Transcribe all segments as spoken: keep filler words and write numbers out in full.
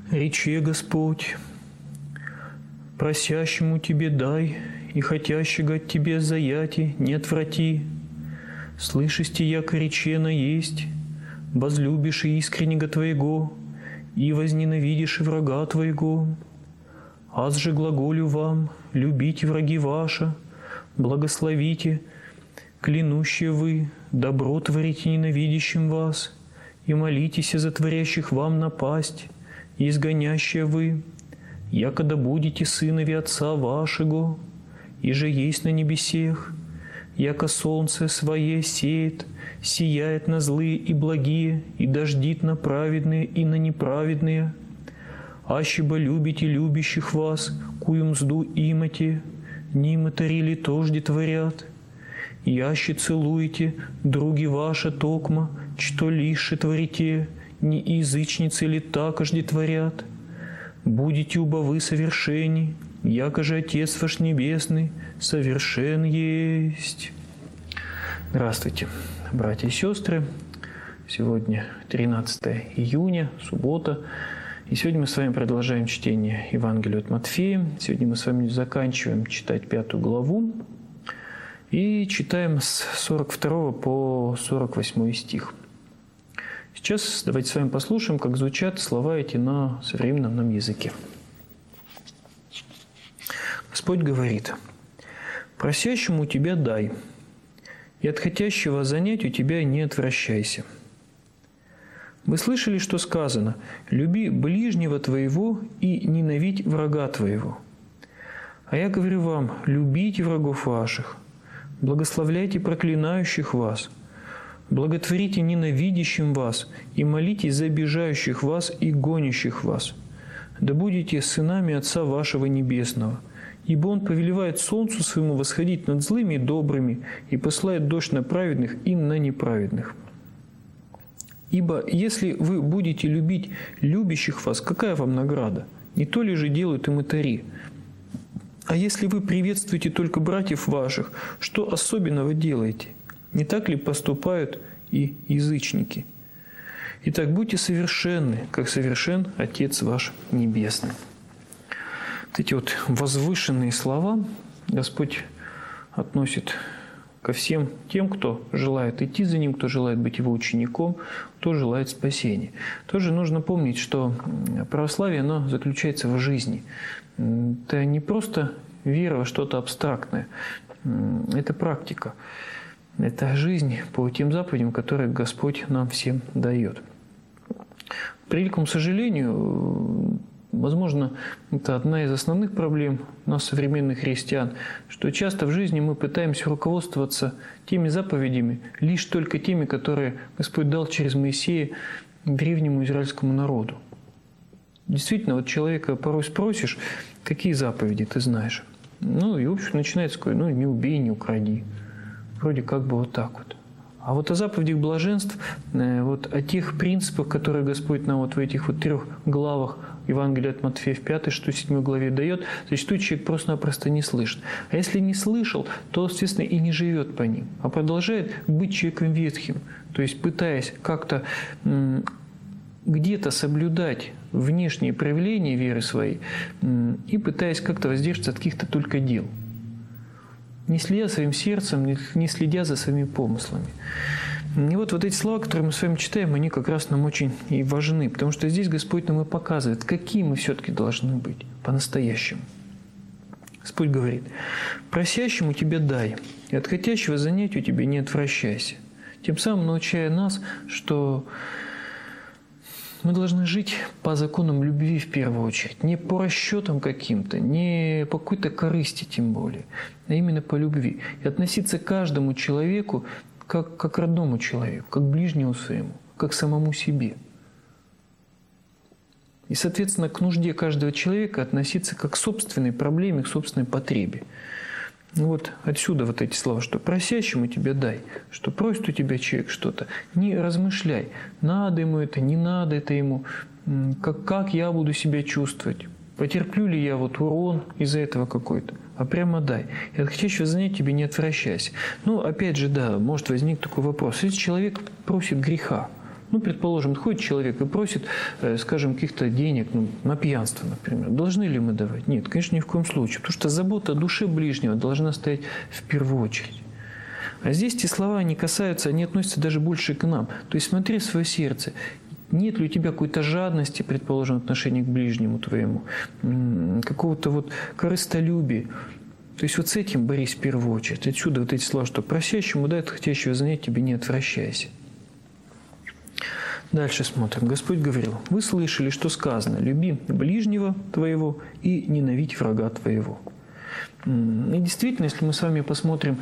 Рече Господь, просящему Тебе дай, и хотящего от Тебе заяти не отврати. Слышисти, яко речено есть, возлюбишь и искреннего Твоего, и возненавидишь и врага Твоего. Аз же глаголю вам, любите враги ваши, благословите, клянущие вы, добро творите ненавидящим вас, и молитесь за творящих вам напасть, и изгонящие вы, якода будете сынови Отца вашего, и же есть на небесех, яко солнце свое сеет, сияет на злые и благие, и дождит на праведные и на неправедные. Ащебо любите любящих вас, кую мзду имате, ниматари ли тожде творят. Яще целуете, други ваши токма, что лише творите, не язычницы ли такожде творят. Будете уба вы совершенни, яко же Отец ваш Небесный совершен есть. Здравствуйте, братья и сестры. Сегодня тринадцатое июня, суббота. И сегодня мы с вами продолжаем чтение Евангелия от Матфея. Сегодня мы с вами заканчиваем читать пятую главу. И читаем с сорок второго по сорок восьмой стих. Сейчас давайте с вами послушаем, как звучат слова эти на современном нам языке. Господь говорит: «Просящему тебя дай, и от хотящего занять у тебя не отвращайся. Вы слышали, что сказано: люби ближнего твоего и ненавидь врага твоего. А я говорю вам: любите врагов ваших, благословляйте проклинающих вас, благотворите ненавидящим вас и молитесь за обижающих вас и гонящих вас. Да будете сынами Отца вашего Небесного, ибо Он повелевает солнцу своему восходить над злыми и добрыми и посылает дождь на праведных и на неправедных. Ибо если вы будете любить любящих вас, какая вам награда? Не то ли же делают и мытари? А если вы приветствуете только братьев ваших, что особенного делаете? Не так ли поступают и язычники? Итак, будьте совершенны, как совершен Отец ваш Небесный». Вот эти вот возвышенные слова Господь относит ко всем тем, кто желает идти за Ним, кто желает быть Его учеником, кто желает спасения. Тоже нужно помнить, что православие, оно заключается в жизни. Это не просто вера во что-то абстрактное, это практика. Это жизнь по тем заповедям, которые Господь нам всем дает. К превеликому сожалению, возможно, это одна из основных проблем нас, современных христиан, что часто в жизни мы пытаемся руководствоваться теми заповедями, лишь только теми, которые Господь дал через Моисея древнему израильскому народу. Действительно, вот человека порой спросишь, какие заповеди ты знаешь. Ну, и, в общем, начинается такое: ну, не убей, не укради. Вроде как бы вот так вот. А вот о заповедях блаженств, вот о тех принципах, которые Господь нам вот в этих вот трех главах Евангелия от Матфея в пятой, шестой, седьмой главе дает, зачастую человек просто-напросто не слышит. А если не слышал, то, естественно, и не живет по ним, а продолжает быть человеком ветхим, то есть пытаясь как-то где-то соблюдать внешние проявления веры своей и пытаясь как-то воздержаться от каких-то только дел, не следя своим сердцем, не следя за своими помыслами. И вот, вот эти слова, которые мы с вами читаем, они как раз нам очень и важны, потому что здесь Господь нам и показывает, какие мы все-таки должны быть по-настоящему. Господь говорит: «Просящему тебе дай, и от хотящего занять у тебя не отвращайся», тем самым научая нас, что мы должны жить по законам любви в первую очередь, не по расчетам каким-то, не по какой-то корысти тем более, а именно по любви. И относиться к каждому человеку как, как к родному человеку, как к ближнему своему, как к самому себе. И, соответственно, к нужде каждого человека относиться как к собственной проблеме, к собственной потребе. Вот отсюда вот эти слова, что просящему тебе дай, что просит у тебя человек что-то, не размышляй, надо ему это, не надо это ему, как, как я буду себя чувствовать, потерплю ли я вот урон из-за этого какой-то, а прямо дай. И от хотящего занять тебе не отвращайся. Ну, опять же, да, может возникнуть такой вопрос. Если человек просит греха, Ну, предположим, ходит человек и просит, скажем, каких-то денег, ну, на пьянство, например. Должны ли мы давать? Нет, конечно, ни в коем случае. Потому что забота о душе ближнего должна стоять в первую очередь. А здесь эти слова не касаются, они относятся даже больше к нам. То есть смотри в свое сердце. Нет ли у тебя какой-то жадности, предположим, в отношении к ближнему твоему, какого-то вот корыстолюбия? То есть вот с этим борись в первую очередь. Отсюда вот эти слова, что просящему дай, хотящего занять тебе не отвращайся. Дальше смотрим. Господь говорил: вы слышали, что сказано: люби ближнего твоего и ненавидь врага твоего. И действительно, если мы с вами посмотрим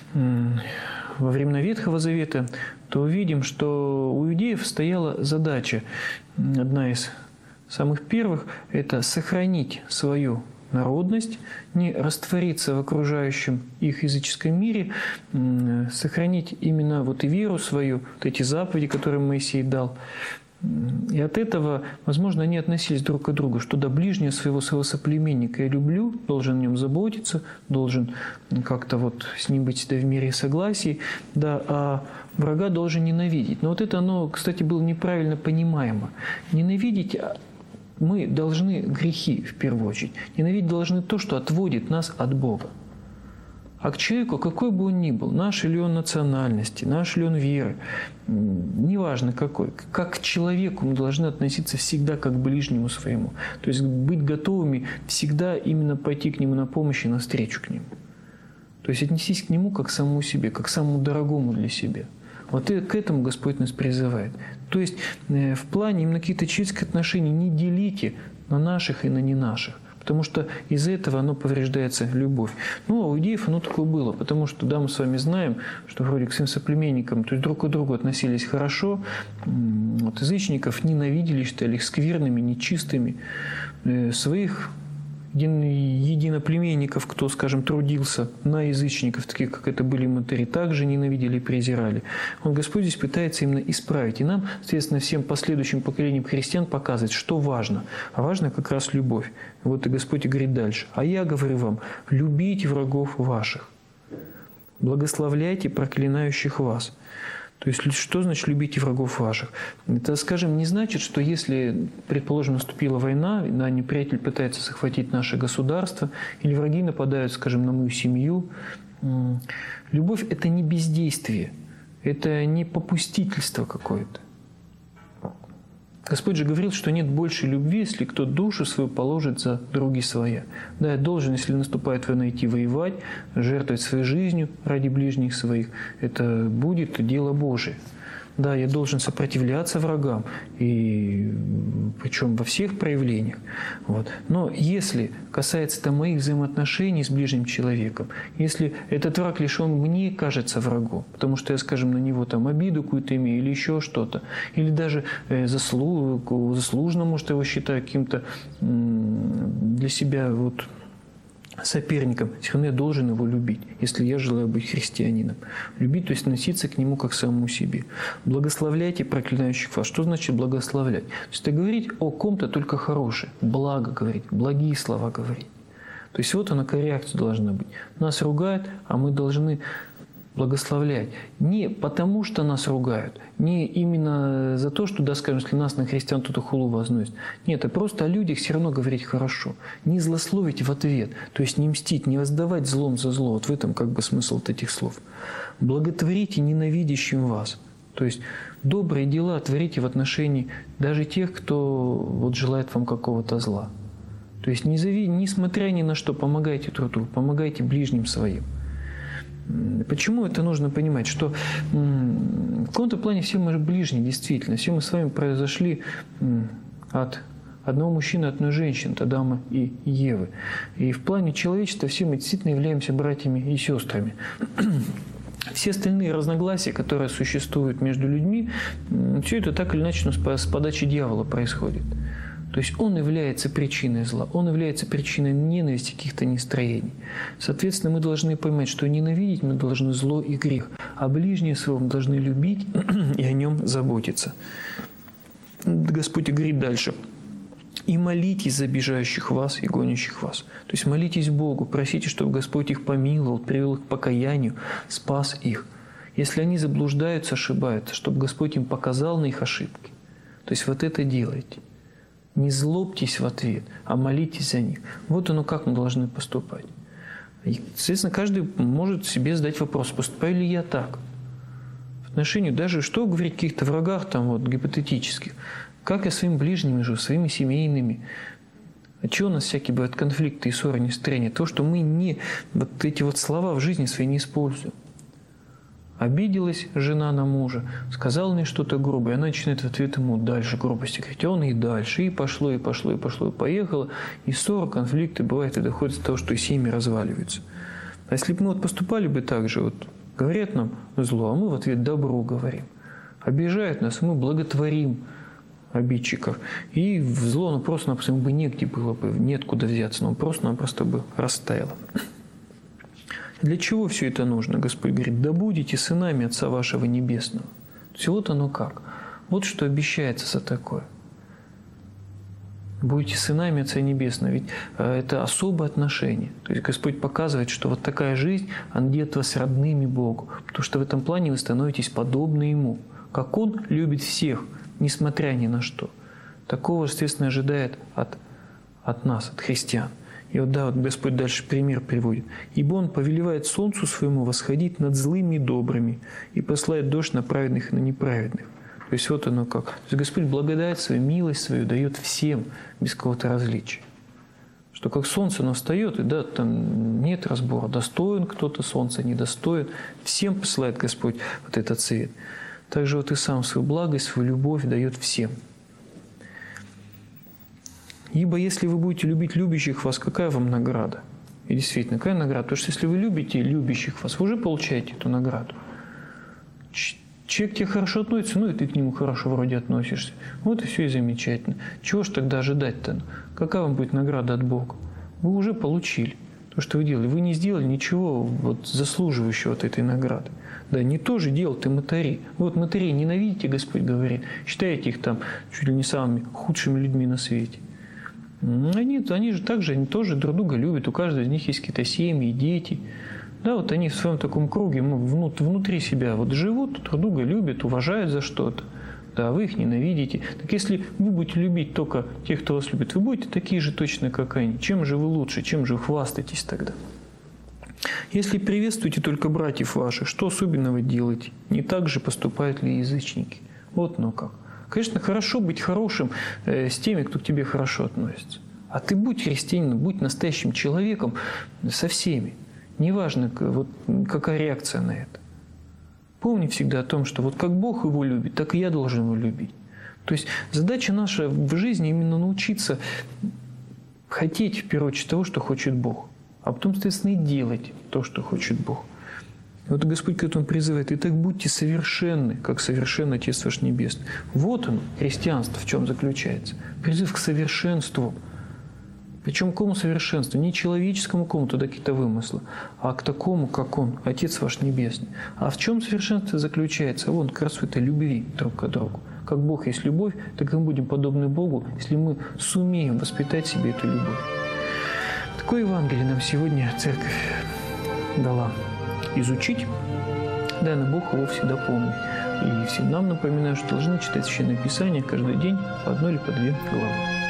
во времена Ветхого Завета, то увидим, что у иудеев стояла задача, одна из самых первых, это сохранить свою народность, не раствориться в окружающем их языческом мире, сохранить именно вот и веру свою, вот эти заповеди, которые Моисей дал. И от этого, возможно, они относились друг к другу, что до ближнего своего, своего соплеменника я люблю, должен о нем заботиться, должен как-то вот с ним быть всегда в мире и согласии, да, а врага должен ненавидеть. Но вот это оно, кстати, было неправильно понимаемо. Ненавидеть мы должны грехи в первую очередь. Ненавидеть должны то, что отводит нас от Бога. А к человеку, какой бы он ни был, нашей ли он национальности, нашей ли он веры, неважно какой, как к человеку мы должны относиться всегда как к ближнему своему. То есть быть готовыми всегда именно пойти к нему на помощь и навстречу к нему. То есть отнестись к нему как к самому себе, как к самому дорогому для себя. Вот и к этому Господь нас призывает. То есть в плане именно каких-то человеческих отношений не делите на наших и на не наших. Потому что из-за этого оно повреждается любовь. Ну, а у иудеев оно такое было, потому что, да, мы с вами знаем, что вроде к своим соплеменникам, то есть друг к другу относились хорошо, вот, язычников ненавидели, считали их скверными, нечистыми, своих единоплеменников, кто, скажем, трудился на язычников, таких, как это были мытари, также ненавидели и презирали. Он, Господь здесь пытается именно исправить. И нам, соответственно, всем последующим поколениям христиан показывать, что важно. А важно как раз любовь. Вот и Господь и говорит дальше. «А я говорю вам, любите врагов ваших, благословляйте проклинающих вас». То есть, что значит «любите врагов ваших»? Это, скажем, не значит, что если, предположим, наступила война, да, неприятель пытается захватить наше государство, или враги нападают, скажем, на мою семью. Любовь – это не бездействие, это не попустительство какое-то. Господь же говорил, что нет больше любви, если кто душу свою положит за други своя. Да, я должен, если наступает война, идти воевать, жертвовать своей жизнью ради ближних своих. Это будет дело Божие. Да, я должен сопротивляться врагам, и причем во всех проявлениях. Вот. Но если касается это моих взаимоотношений с ближним человеком, если этот враг лишь он мне кажется врагом, потому что я, скажем, на него там обиду какую-то имею или еще что-то, или даже заслуг, заслуженно, может, его считаю каким-то для себя вот соперником, все равно я должен его любить, если я желаю быть христианином. Любить, то есть относиться к нему как к самому себе. Благословляйте проклинающих вас. Что значит благословлять? То есть это говорить о ком-то только хорошее, благо говорить, благие слова говорить. То есть вот она, какая реакция должна быть. Нас ругают, а мы должны благословлять. Не потому, что нас ругают, не именно за то, что, да, скажем, если нас на христиан кто-то хулу возносит. Нет, это просто о людях все равно говорить хорошо. Не злословить в ответ, то есть не мстить, не воздавать злом за зло. Вот в этом как бы смысл вот этих слов. Благотворите ненавидящим вас. То есть добрые дела творите в отношении даже тех, кто вот желает вам какого-то зла. То есть несмотря ни на что, помогайте друг другу, помогайте ближним своим. Почему это нужно понимать? Что в каком-то плане все мы ближние, действительно. Все мы с вами произошли от одного мужчины, от одной женщины, от Адама и Евы. И в плане человечества все мы действительно являемся братьями и сестрами. Все остальные разногласия, которые существуют между людьми, все это так или иначе с подачи дьявола происходит. То есть он является причиной зла, он является причиной ненависти, каких-то нестроений. Соответственно, мы должны понимать, что ненавидеть мы должны зло и грех, а ближнего своего мы должны любить и о нем заботиться. Господь говорит дальше. «И молитесь за обижающих вас и гонящих вас». То есть молитесь Богу, просите, чтобы Господь их помиловал, привел их к покаянию, спас их. Если они заблуждаются, ошибаются, чтобы Господь им показал на их ошибки. То есть вот это делайте. Не злобьтесь в ответ, а молитесь за них. Вот оно, как мы должны поступать. И, соответственно, каждый может себе задать вопрос, поступаю ли я так? В отношении даже, что говорить о каких-то врагах там вот гипотетических, как я своими ближними живу, своими семейными. А чего у нас всякие бывают конфликты и ссоры, нестроения? То, что мы не, вот эти вот слова в жизни своей не используем. Обиделась жена на мужа, сказала мне что-то грубое, она начинает в ответ ему дальше грубости говорить, он и дальше, и пошло, и пошло, и пошло, и поехало. И ссоры, конфликты бывают, и доходит до того, что и семьи разваливаются. А если бы мы вот поступали бы так же, вот говорят нам зло, а мы в ответ добро говорим. Обижают нас, и мы благотворим обидчиков. И в зло, ну просто-напросто ему бы негде было бы, нет куда взяться, но он просто-напросто бы растаяло. Для чего все это нужно? Господь говорит, да будете сынами Отца вашего Небесного. То есть вот оно как. Вот что обещается за такое. Будете сынами Отца Небесного. Ведь это особое отношение. То есть Господь показывает, что вот такая жизнь, она делает вас родными Богу. Потому что в этом плане вы становитесь подобны Ему. Как Он любит всех, несмотря ни на что. Такого, естественно, ожидает от, от нас, от христиан. И вот да, вот Господь дальше пример приводит. «Ибо Он повелевает солнцу своему восходить над злыми и добрыми, и посылает дождь на праведных и на неправедных». То есть вот оно как. То есть Господь благодать свою, милость свою дает всем, без какого-то различия. Что как солнце, оно встает, и да, там нет разбора, достоин кто-то солнца, недостоин. Всем посылает Господь вот этот свет. Также вот и сам свою благость, свою любовь дает всем. Ибо если вы будете любить любящих вас, какая вам награда? И действительно, какая награда? Потому что если вы любите любящих вас, вы уже получаете эту награду. Человек к тебе хорошо относится, ну и ты к нему хорошо вроде относишься. Вот и все и замечательно. Чего ж тогда ожидать-то? Какая вам будет награда от Бога? Вы уже получили то, что вы делали. Вы не сделали ничего вот заслуживающего от этой награды. Да, не то же делал ты мытари. Вот мытарей ненавидите, Господь говорит, считаете их там чуть ли не самыми худшими людьми на свете. Они, они же также, они тоже друг друга любят, у каждого из них есть какие-то семьи, дети. Да, вот они в своем таком круге внутри себя вот живут, друг друга любят, уважают за что-то. Да, вы их ненавидите. Так если вы будете любить только тех, кто вас любит, вы будете такие же точно, как они. Чем же вы лучше, чем же вы хвастаетесь тогда? Если приветствуете только братьев ваших, что особенного делаете? Не так же поступают ли язычники? Вот ну как. Конечно, хорошо быть хорошим э, с теми, кто к тебе хорошо относится. А ты будь христианином, будь настоящим человеком со всеми. Неважно, вот, какая реакция на это. Помни всегда о том, что вот как Бог его любит, так и я должен его любить. То есть задача наша в жизни именно научиться хотеть, в первую очередь, того, что хочет Бог. А потом, соответственно, и делать то, что хочет Бог. Вот Господь к этому призывает. «Итак, будьте совершенны, как совершен Отец ваш Небесный». Вот оно, христианство, в чем заключается. Призыв к совершенству. Причем к какому совершенству? Не человеческому какому-то, да, какие-то вымыслы, а к такому, как Он, Отец ваш Небесный. А в чем совершенство заключается? Вон, как раз в этой любви друг к другу. Как Бог есть любовь, так и мы будем подобны Богу, если мы сумеем воспитать в себе эту любовь. Такое Евангелие нам сегодня Церковь дала изучить, да, но Бог его всегда помнит. И всем нам напоминаю, что должны читать Священное Писание каждый день по одной или по две главы.